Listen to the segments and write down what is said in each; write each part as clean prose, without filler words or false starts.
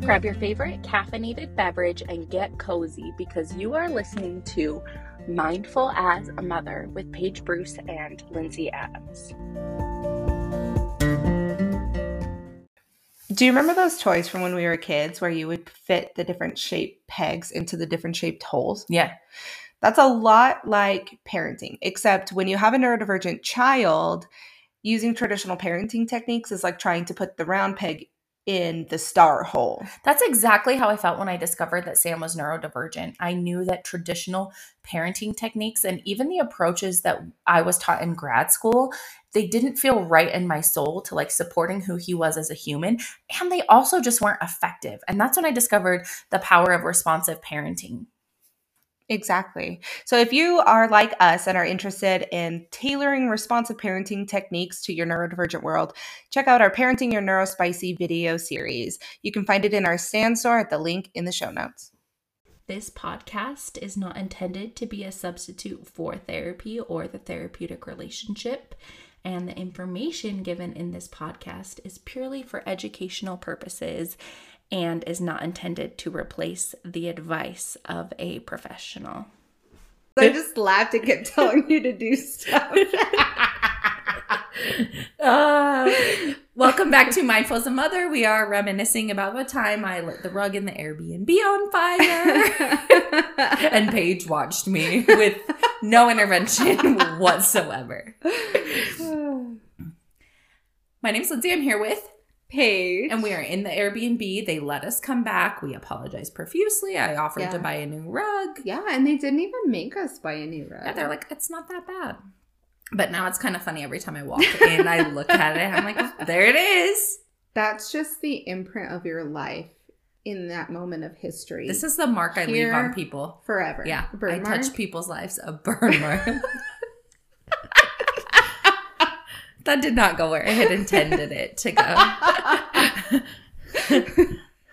Grab your favorite caffeinated beverage and get cozy because you are listening to Mindful as a Mother with Paige Bruce and Lindsay Adams. Do you remember those toys from when we were kids where you would fit the different shaped pegs into the different shaped holes? Yeah. That's a lot like parenting, except when you have a neurodivergent child, using traditional parenting techniques is like trying to put the round peg in the star hole. That's exactly how I felt when I discovered that Sam was neurodivergent. I knew that traditional parenting techniques and even the approaches that I was taught in grad school, they didn't feel right in my soul to like supporting who he was as a human. And they also just weren't effective. And that's when I discovered the power of responsive parenting. Exactly. So if you are like us and are interested in tailoring responsive parenting techniques to your neurodivergent world, check out our Parenting Your Neurospicy video series. You can find it in our Stan store at the link in the show notes. This podcast is not intended to be a substitute for therapy or the therapeutic relationship, and the information given in this podcast is purely for educational purposes and is not intended to replace the advice of a professional. I just laughed and kept telling you to do stuff. Welcome back to Mindful as a Mother. We are reminiscing about the time I lit the rug in the Airbnb on fire. And Paige watched me with no intervention whatsoever. My name's Lindsay. I'm here with Paige. And we are in the Airbnb. They let us come back. We apologized profusely. I offered to buy a new rug. Yeah, and they didn't even make us buy a new rug. Yeah, they're like, it's not that bad. But now it's kind of funny every time I walk in, I look at it, I'm like, there it is. That's just the imprint of your life in that moment of history. This is the mark I leave on people. Forever. Yeah. Burn mark? Touch people's lives. A burn mark. That did not go where I had intended it to go.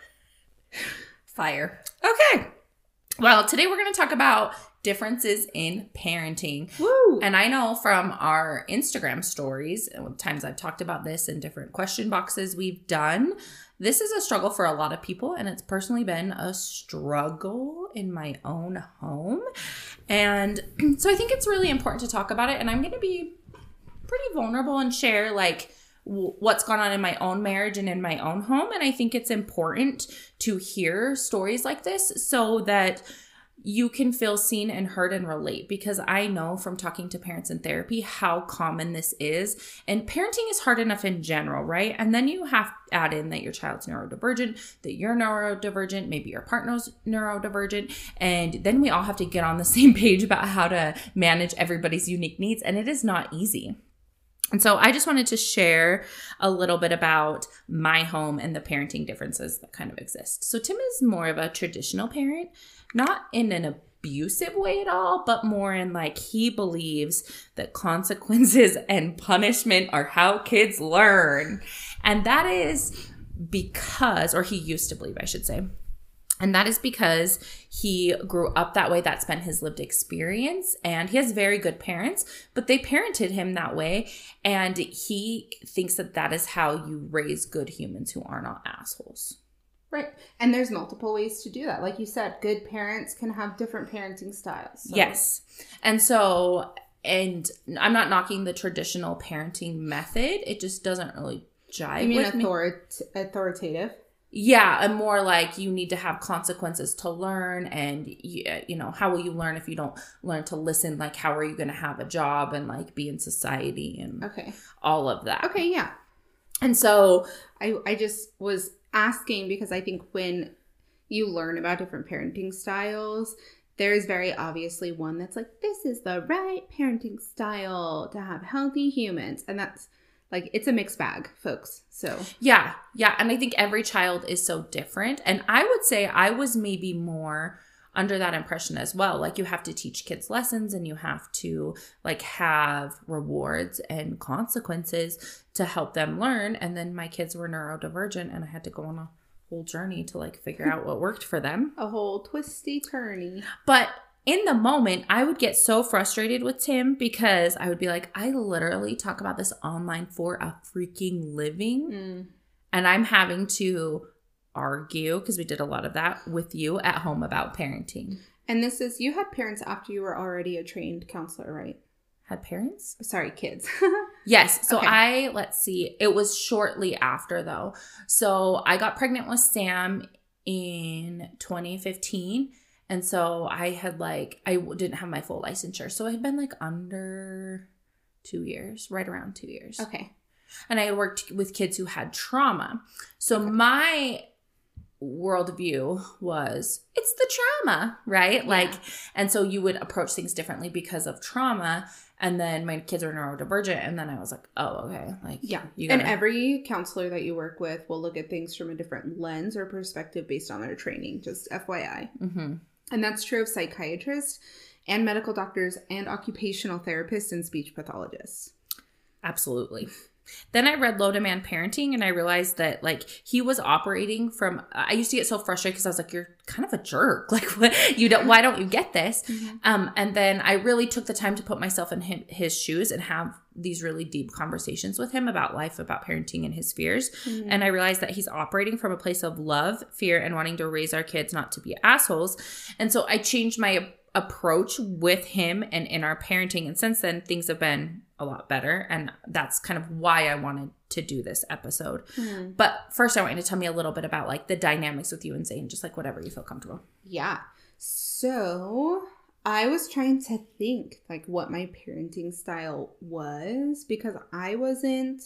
Fire. Okay. Well, today we're going to talk about differences in parenting. Woo! And I know from our Instagram stories, and times I've talked about this in different question boxes we've done, this is a struggle for a lot of people, and it's personally been a struggle in my own home. And so I think it's really important to talk about it, and I'm going to be pretty vulnerable and share like what's gone on in my own marriage and in my own home. And I think it's important to hear stories like this so that you can feel seen and heard and relate, because I know from talking to parents in therapy how common this is. And parenting is hard enough in general, right? And then you have to add in that your child's neurodivergent, that you're neurodivergent, maybe your partner's neurodivergent. And then we all have to get on the same page about how to manage everybody's unique needs. And it is not easy. And so I just wanted to share a little bit about my home and the parenting differences that kind of exist. So Tim is more of a traditional parent, not in an abusive way at all, but more in like he believes that consequences and punishment are how kids learn. And that is because, or he used to believe, I should say. And that is because he grew up that way. That's been his lived experience. And he has very good parents, but they parented him that way. And he thinks that that is how you raise good humans who are not assholes. Right. And there's multiple ways to do that. Like you said, good parents can have different parenting styles. So. Yes. And so, and I'm not knocking the traditional parenting method. It just doesn't really jive with me. Authoritative? Yeah, and more like you need to have consequences to learn, and you know, how will you learn if you don't learn to listen? Like, how are you going to have a job and like be in society and all of that? Okay, yeah. And so I just was asking because I think when you learn about different parenting styles, there is very obviously one that's like, this is the right parenting style to have healthy humans, and that's like, it's a mixed bag, folks. So yeah. And I think every child is so different. And I would say I was maybe more under that impression as well. Like, you have to teach kids lessons and you have to like have rewards and consequences to help them learn. And then my kids were neurodivergent and I had to go on a whole journey to like figure out what worked for them. A whole twisty turny. But in the moment, I would get so frustrated with Tim because I would be like, I literally talk about this online for a freaking living. And I'm having to argue, because we did a lot of that with you at home about parenting. And this is, you had parents after you were already a trained counselor, right? Had parents? Sorry, kids. Yes. So Okay. let's see. It was shortly after though. So I got pregnant with Sam in 2015. And so I had I didn't have my full licensure. So it had been under 2 years, right around 2 years. Okay. And I had worked with kids who had trauma. So my worldview was, it's the trauma, right? Yeah. And so you would approach things differently because of trauma. And then my kids were neurodivergent. And then I was like, oh, okay. Yeah. You And gotta- every counselor that you work with will look at things from a different lens or perspective based on their training, just FYI. Mm-hmm. And that's true of psychiatrists and medical doctors and occupational therapists and speech pathologists. Absolutely. Then I read Low Demand Parenting, and I realized that he was operating from, I used to get so frustrated because I was like, you're kind of a jerk. What, why don't you get this? Mm-hmm. And then I really took the time to put myself in his shoes and have these really deep conversations with him about life, about parenting and his fears. Mm-hmm. And I realized that he's operating from a place of love, fear, and wanting to raise our kids not to be assholes. And so I changed my approach with him and in our parenting. And since then, things have been a lot better. And that's kind of why I wanted to do this episode. Mm-hmm. But first, I want you to tell me a little bit about the dynamics with you and Zane, just whatever you feel comfortable. Yeah. So I was trying to think what my parenting style was, because I wasn't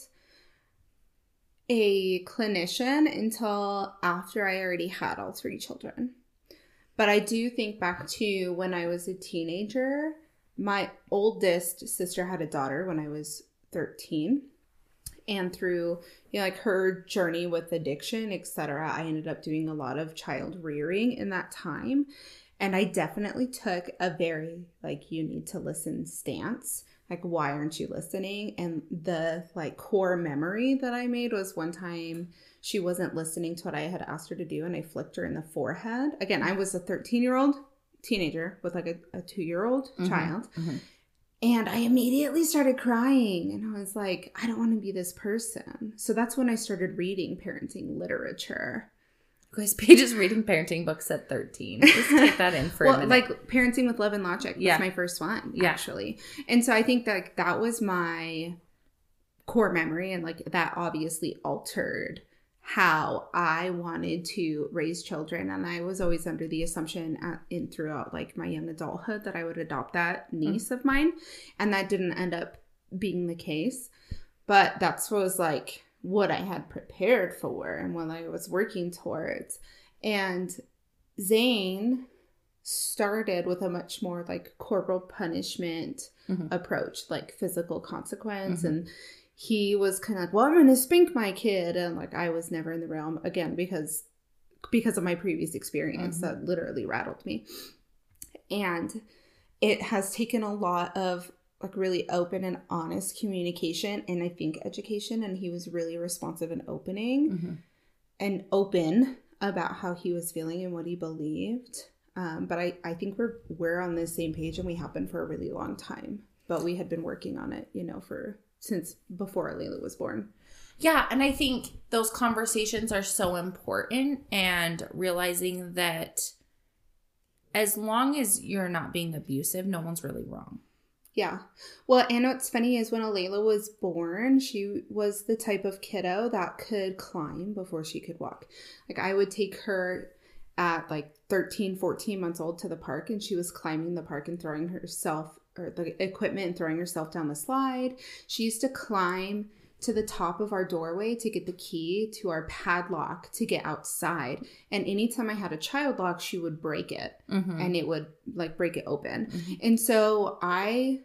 a clinician until after I already had all 3 children. But I do think back to when I was a teenager. My oldest sister had a daughter when I was 13. And through her journey with addiction, etc., I ended up doing a lot of child rearing in that time. And I definitely took a very you need to listen stance. Why aren't you listening? And the core memory that I made was one time she wasn't listening to what I had asked her to do, and I flicked her in the forehead. Again, I was a 13-year-old teenager with a 2-year-old child. Mm-hmm. And I immediately started crying, and I was like, I don't want to be this person. So that's when I started reading parenting literature. Guys, Paige is reading parenting books at 13. Just take that in for a minute. Parenting with Love and Logic. That's my first one, actually. And so I think that was my core memory, and that obviously altered how I wanted to raise children. And I was always under the assumption throughout my young adulthood that I would adopt that niece of mine. And that didn't end up being the case. But that's was what I had prepared for and what I was working towards. And Zane started with a much more corporal punishment approach, physical consequence. And he was kind of well, I'm going to spank my kid. And I was never in the realm, again, because of my previous experience that literally rattled me. And it has taken a lot of really open and honest communication, and I think education. And he was really responsive and open about how he was feeling and what he believed. But I think we're on the same page, and we have been for a really long time. But we had been working on it, since before Layla was born. Yeah, and I think those conversations are so important, and realizing that as long as you're not being abusive, no one's really wrong. Yeah. Well, and what's funny is when Layla was born, she was the type of kiddo that could climb before she could walk. I would take her at 13, 14 months old to the park, and she was climbing the park and throwing herself or the equipment and throwing herself down the slide. She used to climb to the top of our doorway to get the key to our padlock to get outside. And anytime I had a child lock, she would break it and it would break it open. And so I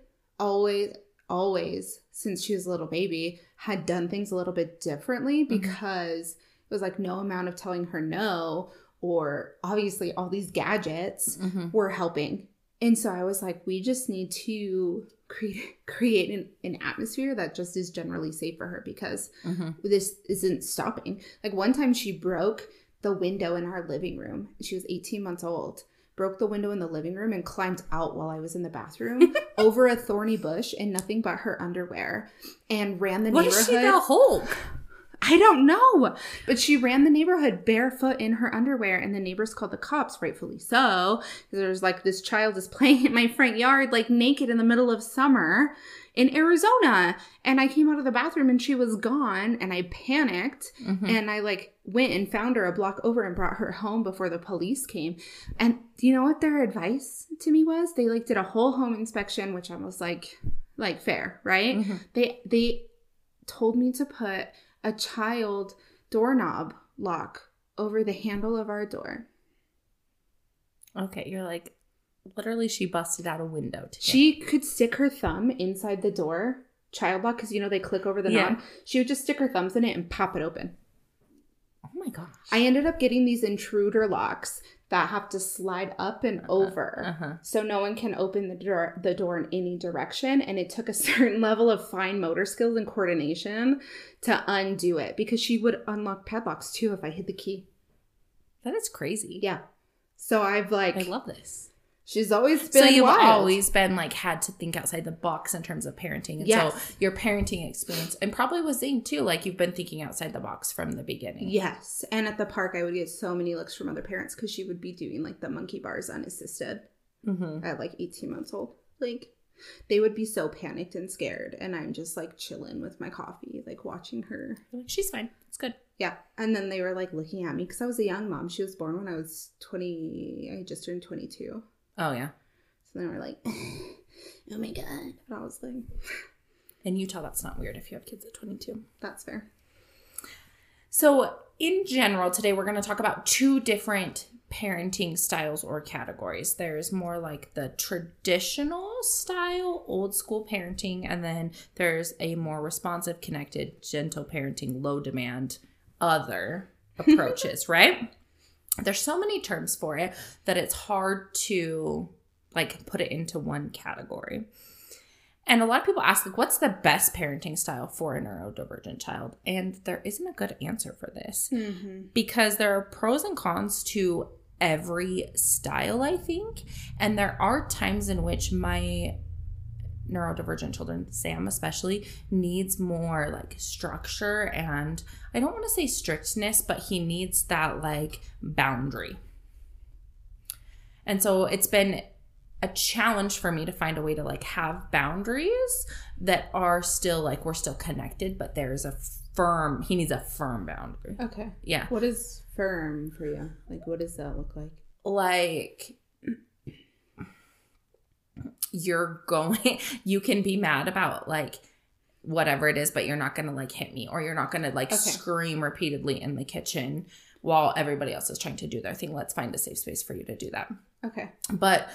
always, since she was a little baby, had done things a little bit differently, because it was no amount of telling her no, or obviously all these gadgets were helping. And so I was we just need to create an atmosphere that just is generally safe for her, because this isn't stopping. One time she broke the window in our living room. She was 18 months old. Broke the window in the living room and climbed out while I was in the bathroom over a thorny bush in nothing but her underwear, and ran the neighborhood. What is she, the Hulk? I don't know. But she ran the neighborhood barefoot in her underwear, and the neighbors called the cops, rightfully so. There's like, this child is playing in my front yard, like naked in the middle of summer in Arizona. And I came out of the bathroom and she was gone, and I panicked. And I like went and found her a block over and brought her home before the police came. And do you know what their advice to me was? They like did a whole home inspection, which I was like fair, right? They told me to put a child doorknob lock over the handle of our door. Okay, you're like, literally she busted out a window today. She could stick her thumb inside the door, child lock, because, you know, they click over the knob. She would just stick her thumbs in it and pop it open. Oh my gosh. I ended up getting these intruder locks that have to slide up and over so no one can open the door in any direction. And it took a certain level of fine motor skills and coordination to undo it, because she would unlock padlocks too if I hid the key. That is crazy. Yeah. So I've like... I love this. She's always been So you've wild. always been like had to think outside the box in terms of parenting. And so your parenting experience, and probably with Zane too, like you've been thinking outside the box from the beginning. Yes. And at the park, I would get so many looks from other parents because she would be doing like the monkey bars unassisted at like 18 months old. Like they would be so panicked and scared. And I'm just like chilling with my coffee, like watching her. You're like, she's fine. It's good. Yeah. And then they were like looking at me because I was a young mom. She was born when I was 20. I just turned 22. Oh, yeah. So they were like, oh my God. And I was like... In Utah, that's not weird if you have kids at 22. That's fair. So in general, today we're going to talk about two different parenting styles or categories. There's more like the traditional style, old school parenting, and then there's a more responsive, connected, gentle parenting, low demand, other approaches, right? There's so many terms for it that it's hard to like put it into one category. And a lot of people ask, like, what's the best parenting style for a neurodivergent child? And there isn't a good answer for this because there are pros and cons to every style, I think. And there are times in which my neurodivergent children, Sam especially, needs more like structure, and I don't want to say strictness, but he needs that like boundary. And so it's been a challenge for me to find a way to like have boundaries that are still like we're still connected, but there's he needs a firm boundary. Okay. Yeah. What is firm for you? Like, what does that look like? Like, you can be mad about like whatever it is, but you're not going to like hit me, or you're not going to like scream repeatedly in the kitchen while everybody else is trying to do their thing. Let's find a safe space for you to do that. Okay. But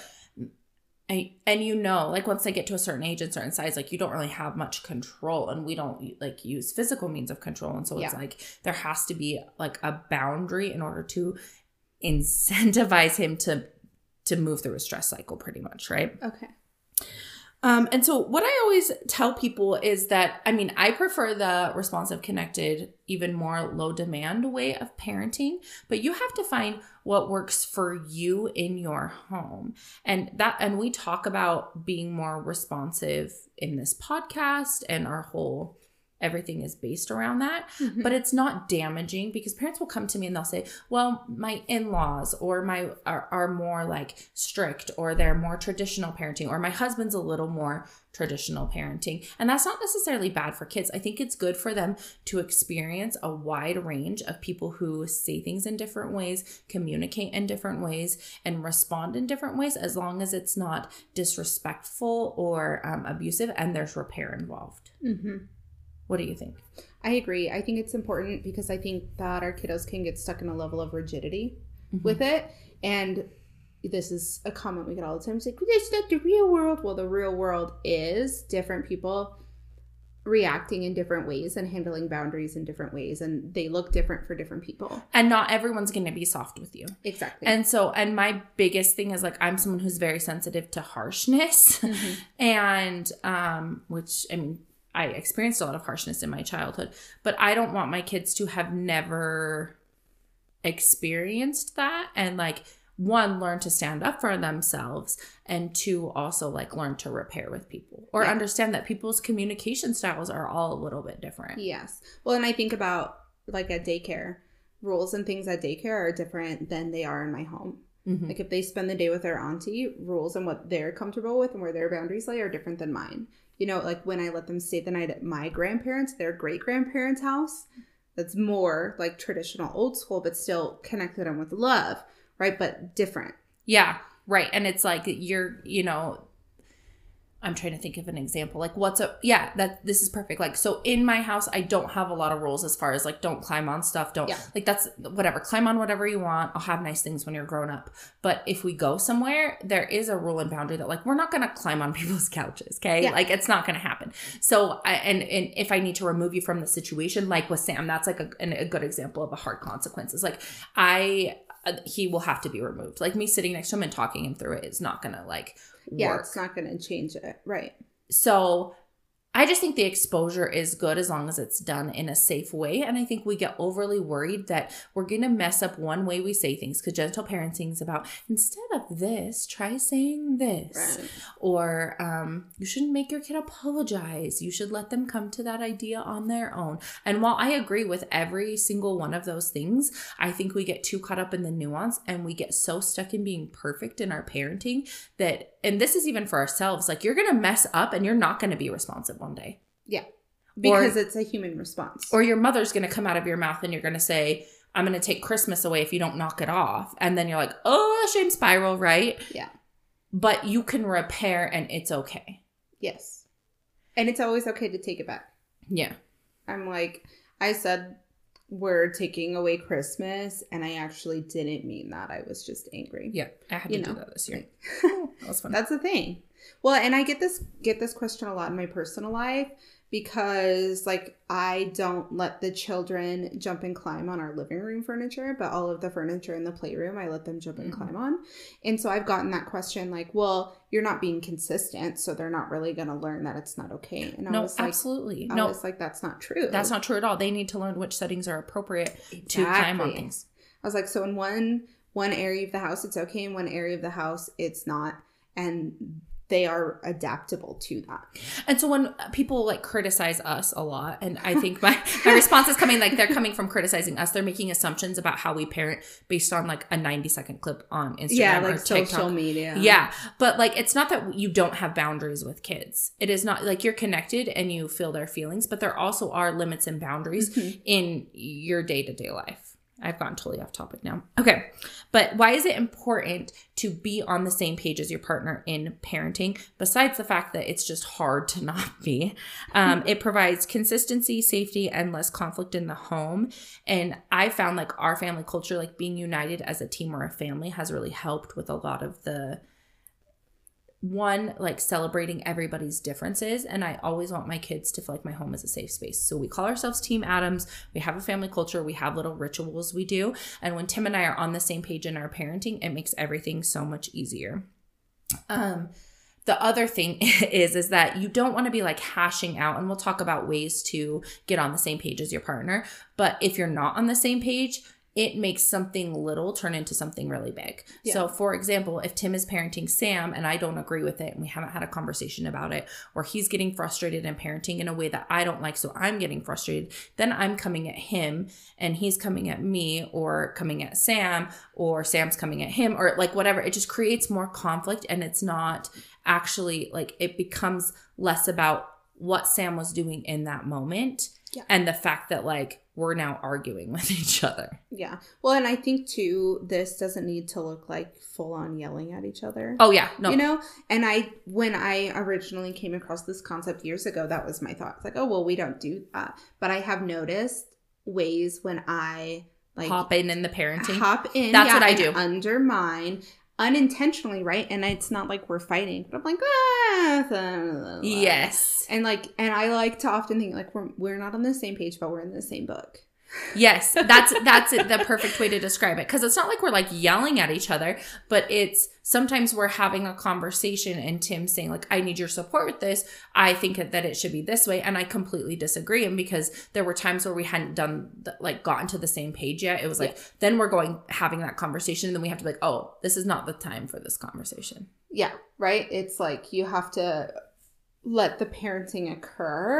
like once they get to a certain age and certain size, like you don't really have much control, and we don't like use physical means of control. And so it's like there has to be like a boundary in order to incentivize him to move through a stress cycle, pretty much, right? Okay. And so what I always tell people is that, I mean, I prefer the responsive, connected, even more low demand way of parenting, but you have to find what works for you in your home. And we talk about being more responsive in this podcast, and our whole everything is based around that, but it's not damaging, because parents will come to me and they'll say, well, my in-laws or are more like strict, or they're more traditional parenting, or my husband's a little more traditional parenting. And that's not necessarily bad for kids. I think it's good for them to experience a wide range of people who say things in different ways, communicate in different ways, and respond in different ways, as long as it's not disrespectful or abusive and there's repair involved. What do you think? I agree. I think it's important because I think that our kiddos can get stuck in a level of rigidity with it. And this is a comment we get all the time. It's like, that's not the real world. Well, the real world is different people reacting in different ways and handling boundaries in different ways. And they look different for different people. And not everyone's going to be soft with you. Exactly. And my biggest thing is like, I'm someone who's very sensitive to harshness. And, which, I mean, I experienced a lot of harshness in my childhood, but I don't want my kids to have never experienced that, and like, one, learn to stand up for themselves, and two, also like learn to repair with people, or understand that people's communication styles are all a little bit different. Yes. Well, and I think about like at daycare, rules and things at daycare are different than they are in my home. Mm-hmm. Like if they spend the day with their auntie, rules and what they're comfortable with and where their boundaries lay are different than mine. You know, like when I let them stay the night at my grandparents, their great grandparents' house, that's more like traditional old school, but still connected them with love, right? But different. Yeah, right. And it's like I'm trying to think of an example. Like this is perfect. Like, so in my house, I don't have a lot of rules as far as like, don't climb on stuff. Like that's whatever, climb on whatever you want. I'll have nice things when you're grown up. But if we go somewhere, there is a rule and boundary that like, we're not going to climb on people's couches. Okay. Yeah. Like it's not going to happen. So and if I need to remove you from the situation, like with Sam, that's like a good example of a hard consequence. It's like he will have to be removed. Like me sitting next to him and talking him through it is not going to like work. It's not going to change it. Right. So I just think the exposure is good as long as it's done in a safe way. And I think we get overly worried that we're going to mess up one way we say things, because gentle parenting is about, instead of this, try saying this. Right. Or you shouldn't make your kid apologize. You should let them come to that idea on their own. And while I agree with every single one of those things, I think we get too caught up in the nuance and we get so stuck in being perfect in our parenting that, and this is even for ourselves, like you're going to mess up and you're not going to be responsive one day. Yeah. Because it's a human response. Or your mother's going to come out of your mouth and you're going to say, I'm going to take Christmas away if you don't knock it off. And then you're like, oh, shame spiral, right? Yeah. But you can repair and it's okay. Yes. And it's always okay to take it back. Yeah. I'm like, I said we're taking away Christmas and I actually didn't mean that. I was just angry. Yeah. I had to do that this year. That was fun. That's the thing. Well, and I get this question a lot in my personal life because like I don't let the children jump and climb on our living room furniture, but all of the furniture in the playroom, I let them jump and climb on. And so I've gotten that question like, well, you're not being consistent, so they're not really going to learn that it's not okay. And I was like, absolutely. I was like, that's not true. That's not true at all. They need to learn which settings are appropriate to climb on things. I was like, so in one area of the house, it's okay. In one area of the house, it's not. And they are adaptable to that. And so when people like criticize us a lot, and I think my response is coming, like they're coming from criticizing us. They're making assumptions about how we parent based on like a 90-second clip on Instagram like or TikTok. Social media. Yeah. But like, it's not that you don't have boundaries with kids. It is not like you're connected and you feel their feelings, but there also are limits and boundaries in your day-to-day life. I've gotten totally off topic now. Okay. But why is it important to be on the same page as your partner in parenting? Besides the fact that it's just hard to not be, it provides consistency, safety, and less conflict in the home. And I found like our family culture, like being united as a team or a family has really helped with a lot of the like celebrating everybody's differences. And I always want my kids to feel like my home is a safe space. So we call ourselves Team Adams. We have a family culture. We have little rituals we do. And when Tim and I are on the same page in our parenting, it makes everything so much easier. The other thing is that you don't want to be like hashing out, and we'll talk about ways to get on the same page as your partner. But if you're not on the same page, it makes something little turn into something really big. Yeah. So for example, if Tim is parenting Sam and I don't agree with it and we haven't had a conversation about it, or he's getting frustrated and parenting in a way that I don't like, so I'm getting frustrated, then I'm coming at him and he's coming at me, or coming at Sam, or Sam's coming at him, or like whatever. It just creates more conflict, and it's not actually like, it becomes less about what Sam was doing in that moment. Yeah. And the fact that like we're now arguing with each other. Yeah. Well, and I think too, this doesn't need to look like full on yelling at each other. Oh yeah. No. You know, and when I originally came across this concept years ago, that was my thought. It's like, oh, well, we don't do that. But I have noticed ways when I like hop in the parenting. That's what I do. Undermine unintentionally, right? And it's not like we're fighting, but I'm like, yes. And I like to often think like we're not on the same page, but we're in the same book. Yes, that's the perfect way to describe it. Because it's not like we're like yelling at each other, but it's sometimes we're having a conversation and Tim's saying like, I need your support with this. I think that it should be this way. And I completely disagree. And because there were times where we hadn't gotten to the same page yet. It was like, then we're having that conversation. And then we have to be like, oh, this is not the time for this conversation. Yeah. Right. It's like you have to let the parenting occur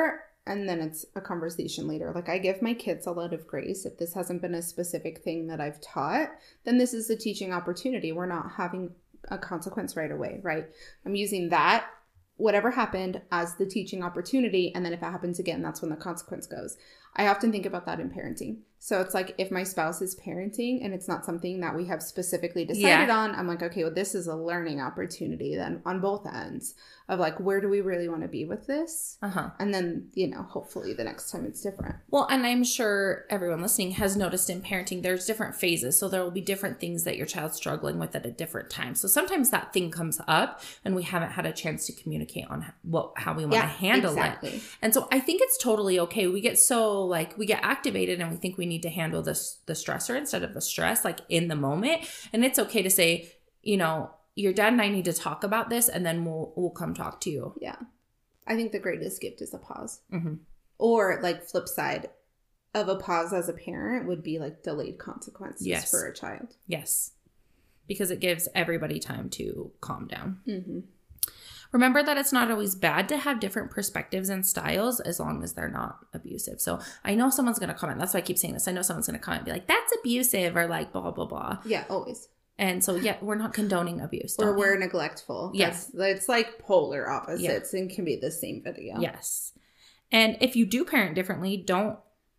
and then it's a conversation later. Like, I give my kids a lot of grace. If this hasn't been a specific thing that I've taught, then this is a teaching opportunity. We're not having a consequence right away, right? I'm using that, whatever happened, as the teaching opportunity. And then if it happens again, that's when the consequence goes. I often think about that in parenting. So it's like, if my spouse is parenting and it's not something that we have specifically decided on, I'm like, okay, well, this is a learning opportunity then on both ends of like, where do we really want to be with this? And then, you know, hopefully the next time it's different. Well, and I'm sure everyone listening has noticed in parenting, there's different phases. So there will be different things that your child's struggling with at a different time. So sometimes that thing comes up and we haven't had a chance to communicate on how we want to handle it. And so I think it's totally okay. We get so like, we get activated and we think we need to handle the stressor instead of the stress, like in the moment. And it's okay to say, you know, your dad and I need to talk about this, and then we'll come talk to you. Yeah. I think the greatest gift is a pause. Or like flip side of a pause as a parent would be like delayed consequences for a child. Yes. Because it gives everybody time to calm down. Remember that it's not always bad to have different perspectives and styles as long as they're not abusive. So I know someone's going to comment. That's why I keep saying this. I know someone's going to comment and be like, that's abusive, or like blah, blah, blah. Yeah, always. And so, yeah, we're not condoning abuse. Or we're neglectful. Yes. It's like polar opposites and can be the same video. Yes. And if you do parent differently, don't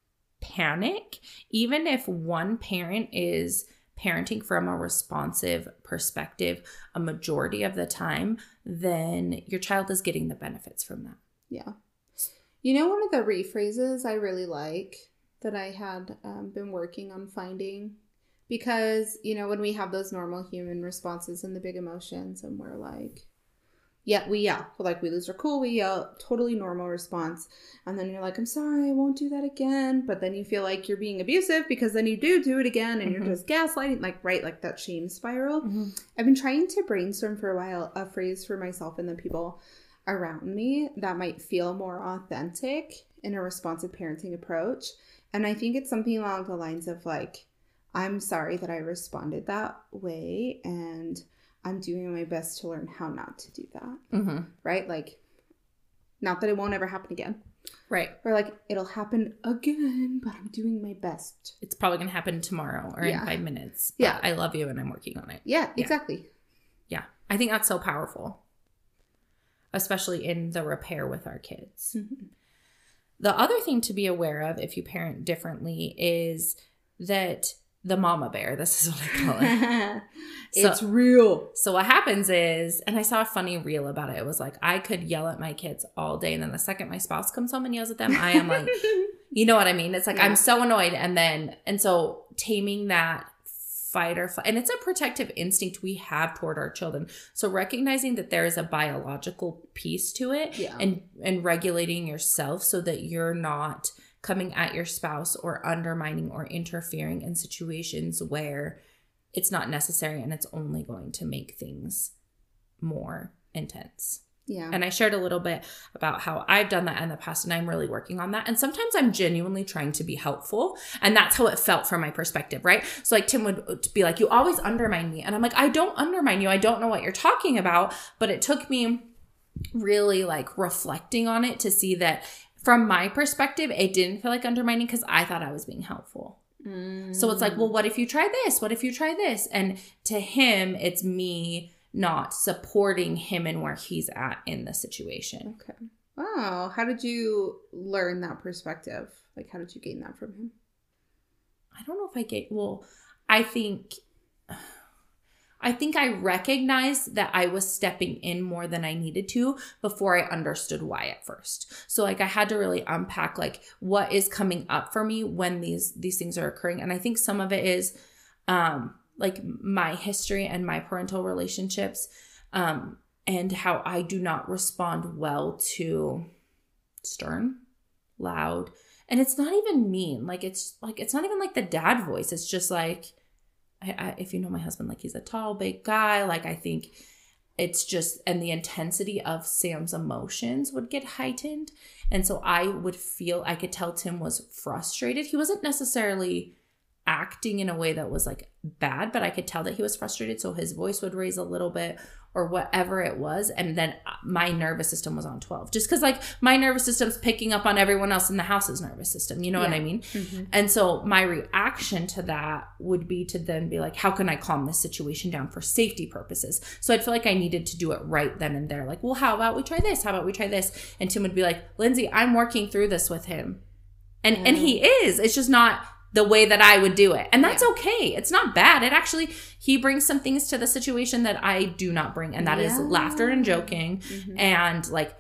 panic. Even if one parent is parenting from a responsive perspective a majority of the time, then your child is getting the benefits from that. Yeah. You know, one of the rephrases I really like that I had been working on finding, because, you know, when we have those normal human responses and the big emotions and we're like, we yell. Like, we lose our cool, we yell, totally normal response. And then you're like, I'm sorry, I won't do that again. But then you feel like you're being abusive because then you do it again and you're just gaslighting, like, right, like that shame spiral. I've been trying to brainstorm for a while a phrase for myself and the people around me that might feel more authentic in a responsive parenting approach. And I think it's something along the lines of like, I'm sorry that I responded that way, and I'm doing my best to learn how not to do that. Right? Like, not that it won't ever happen again. Right. Or like, it'll happen again, but I'm doing my best. It's probably going to happen tomorrow or in 5 minutes. Yeah. I love you and I'm working on it. Yeah, exactly. Yeah. I think that's so powerful, especially in the repair with our kids. The other thing to be aware of if you parent differently is that the mama bear, this is what I call it. It's real. So what happens is, and I saw a funny reel about it. It was like, I could yell at my kids all day. And then the second my spouse comes home and yells at them, I am like, you know what I mean? It's like, I'm so annoyed. And so taming that fight or flight, and it's a protective instinct we have toward our children. So recognizing that there is a biological piece to it and regulating yourself so that you're not coming at your spouse or undermining or interfering in situations where it's not necessary and it's only going to make things more intense. Yeah. And I shared a little bit about how I've done that in the past, and I'm really working on that. And sometimes I'm genuinely trying to be helpful. And that's how it felt from my perspective, right? So like Tim would be like, you always undermine me. And I'm like, I don't undermine you. I don't know what you're talking about. But it took me really like reflecting on it to see that from my perspective, it didn't feel like undermining because I thought I was being helpful. So it's like, well, what if you try this? What if you try this? And to him, it's me not supporting him and where he's at in the situation. Okay. Wow. How did you learn that perspective? Like, how did you gain that from him? I don't know if I think I recognized that I was stepping in more than I needed to before I understood why at first. So like I had to really unpack like what is coming up for me when these things are occurring. And I think some of it is like my history and my parental relationships and how I do not respond well to stern, loud, and it's not even mean. It's not even like the dad voice. It's just like, if you know my husband, like he's a tall, big guy. Like I think it's just, and the intensity of Sam's emotions would get heightened. And so I would feel, I could tell Tim was frustrated. He wasn't necessarily acting in a way that was like bad, but I could tell that he was frustrated. So his voice would raise a little bit or whatever it was. And then my nervous system was on 12, just because like my nervous system's picking up on everyone else in the house's nervous system. You know what I mean? Mm-hmm. And so my reaction to that would be to then be like, how can I calm this situation down for safety purposes? So I'd feel like I needed to do it right then and there. Like, well, how about we try this? How about we try this? And Tim would be like, Lindsay, I'm working through this with him. And he is. It's just not the way that I would do it. And that's okay. It's not bad. It actually, he brings some things to the situation that I do not bring. And that is laughter and joking and like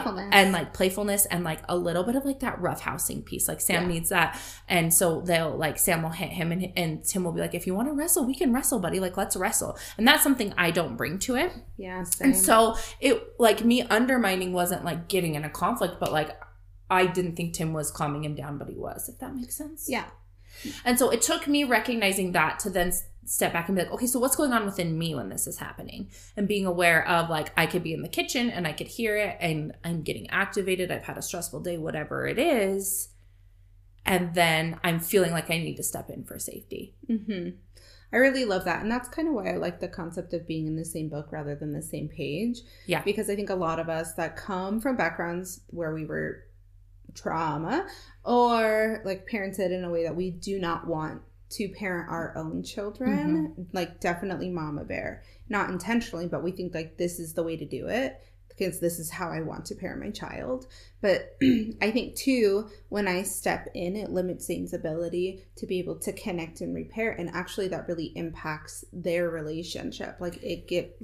playfulness and like a little bit of like that roughhousing piece. Like Sam needs that. And so Sam will hit him and Tim will be like, if you want to wrestle, we can wrestle, buddy. Like, let's wrestle. And that's something I don't bring to it. Yeah. Same. And so it like me undermining wasn't like getting in a conflict, but like I didn't think Tim was calming him down, but he was, if that makes sense. Yeah. And so it took me recognizing that to then step back and be like, okay, so what's going on within me when this is happening? And being aware of like, I could be in the kitchen and I could hear it and I'm getting activated. I've had a stressful day, whatever it is. And then I'm feeling like I need to step in for safety. Mm-hmm. I really love that. And that's kind of why I like the concept of being in the same book rather than the same page. Yeah. Because I think a lot of us that come from backgrounds where we were trauma or like parented in a way that we do not want to parent our own children, like definitely mama bear, not intentionally, but we think like this is the way to do it because this is how I want to parent my child. But I think too, when I step in, it limits Zane's ability to be able to connect and repair, and actually that really impacts their relationship. Like it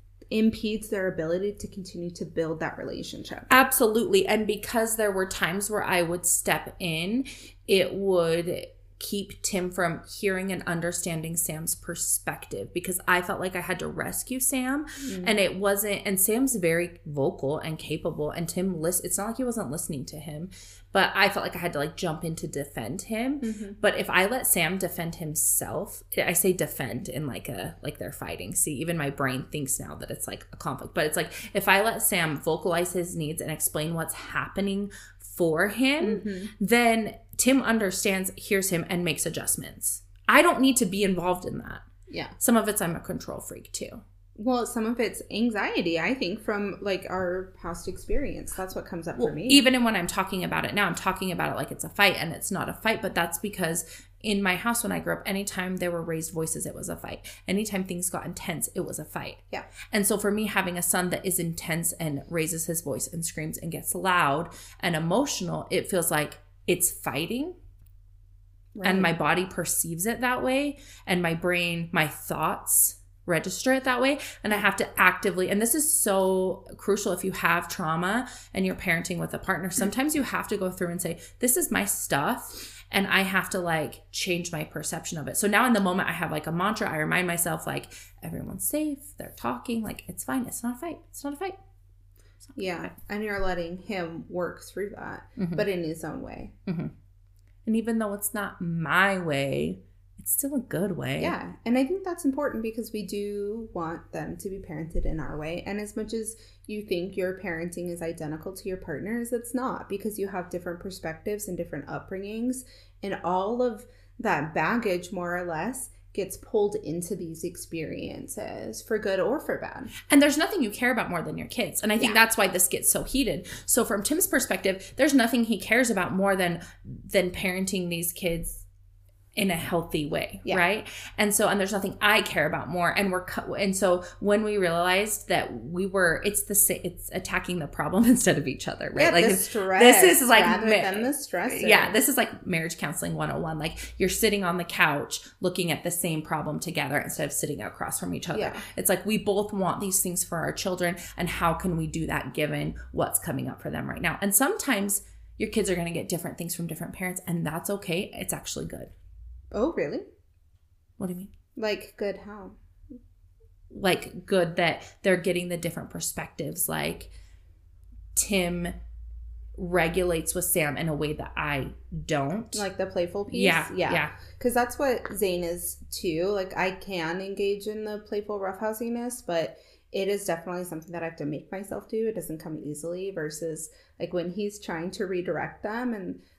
impedes their ability to continue to build that relationship. Absolutely. And because there were times where I would step in, it would keep Tim from hearing and understanding Sam's perspective because I felt like I had to rescue Sam and it wasn't, and Sam's very vocal and capable and Tim it's not like he wasn't listening to him, but I felt like I had to like jump in to defend him. But if I let Sam defend himself, I say defend in like they're fighting. See, even my brain thinks now that it's like a conflict, but it's like if I let Sam vocalize his needs and explain what's happening for him, then Tim understands, hears him, and makes adjustments. I don't need to be involved in that. Yeah. Some of it's I'm a control freak too. Well, some of it's anxiety, I think, from like our past experience. That's what comes up for me. Even when I'm talking about it now, I'm talking about it like it's a fight, and it's not a fight, but that's because in my house when I grew up, anytime there were raised voices, it was a fight. Anytime things got intense, it was a fight. Yeah. And so for me, having a son that is intense and raises his voice and screams and gets loud and emotional, it feels like it's fighting. Right. And my body perceives it that way. And my brain, my thoughts register it that way. And I have to actively, and this is so crucial if you have trauma and you're parenting with a partner, sometimes you have to go through and say, this is my stuff. And I have to like change my perception of it. So now in the moment I have like a mantra. I remind myself like everyone's safe. They're talking. Like it's fine. It's not a fight. It's not a fight. Yeah. And you're letting him work through that, but in his own way. And even though it's not my way, it's still a good way. Yeah. And I think that's important because we do want them to be parented in our way. And as much as you think your parenting is identical to your partner's, it's not, because you have different perspectives and different upbringings. And all of that baggage, more or less, gets pulled into these experiences for good or for bad. And there's nothing you care about more than your kids. And I think that's why this gets so heated. So from Tim's perspective, there's nothing he cares about more than parenting these kids in a healthy way, right? And so, and there's nothing I care about more. And so when we realized that it's attacking the problem instead of each other, right? Yeah, like this is like rather than the stressor. Yeah, this is like marriage counseling 101. Like you're sitting on the couch looking at the same problem together instead of sitting across from each other. Yeah. It's like we both want these things for our children, and how can we do that given what's coming up for them right now? And sometimes your kids are going to get different things from different parents, and that's okay. It's actually good. Oh, really? What do you mean? Like good how? Like good that they're getting the different perspectives. Like Tim regulates with Sam in a way that I don't. Like the playful piece? Yeah. Because that's what Zane is too. Like I can engage in the playful roughhousiness, but it is definitely something that I have to make myself do. It doesn't come easily versus like when he's trying to redirect them and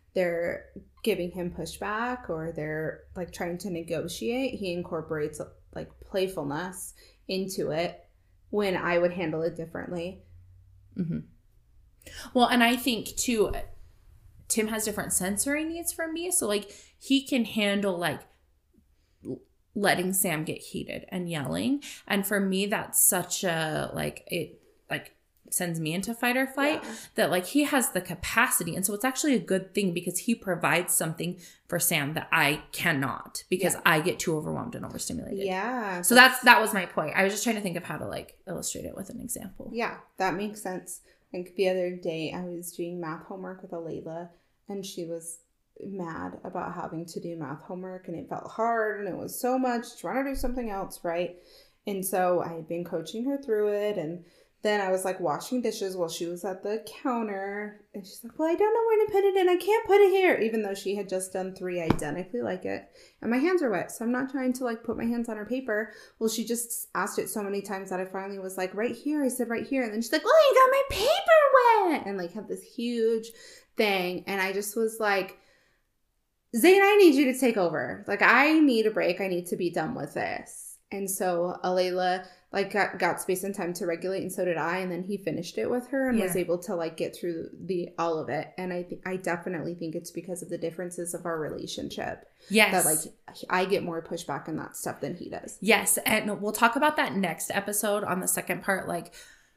they're giving him pushback or they're like trying to negotiate, he incorporates like playfulness into it when I would handle it differently. Mm-hmm. Well, and I think too, Tim has different sensory needs from me. So like he can handle like letting Sam get heated and yelling. And for me, that's such a like, it like sends me into fight or flight, that like he has the capacity. And so it's actually a good thing because he provides something for Sam that I cannot, because I get too overwhelmed and overstimulated. Yeah. So that was my point. I was just trying to think of how to like illustrate it with an example. Yeah, that makes sense. Like the other day I was doing math homework with Alayla and she was mad about having to do math homework and it felt hard and it was so much trying to do something else, right? And so I had been coaching her through it, and then I was like washing dishes while she was at the counter, and she's like, well, I don't know where to put it, and I can't put it here, even though she had just done 3 identically like it, and my hands are wet, so I'm not trying to like put my hands on her paper. Well, she just asked it so many times that I finally was like, right here. I said right here, and then she's like, oh, you got my paper wet, and like had this huge thing, and I just was like, Zane, I need you to take over. Like, I need a break. I need to be done with this. And so Alayla like got space and time to regulate, and so did I. And then he finished it with her and was able to like get through all of it. And I definitely think it's because of the differences of our relationship. Yes. That like I get more pushback on that stuff than he does. Yes. And we'll talk about that next episode on the second part, like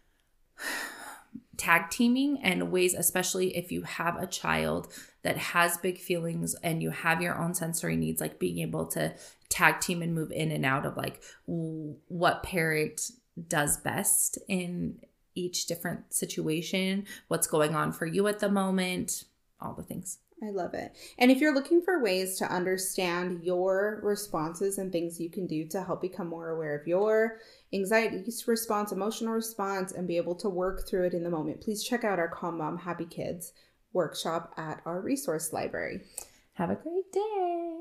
tag teaming and ways, especially if you have a child that has big feelings and you have your own sensory needs, like being able to tag team and move in and out of like what parent does best in each different situation, what's going on for you at the moment, all the things. I love it. And if you're looking for ways to understand your responses and things you can do to help become more aware of your anxiety response, emotional response, and be able to work through it in the moment, please check out our Calm Mom Happy Kids workshop at our resource library. Have a great day.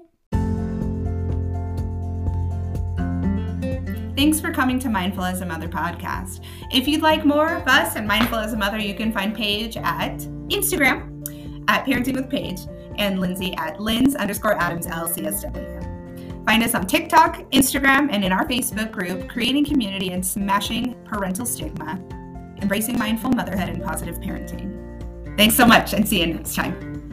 Thanks for coming to Mindful as a Mother podcast. If you'd like more of us and Mindful as a Mother, you can find Paige at Instagram at Parenting with Paige and Lindsay at Linz_Adams LCSW. Find us on TikTok, Instagram, and in our Facebook group, Creating Community and Smashing Parental Stigma, Embracing Mindful Motherhood and Positive Parenting. Thanks so much, and see you next time.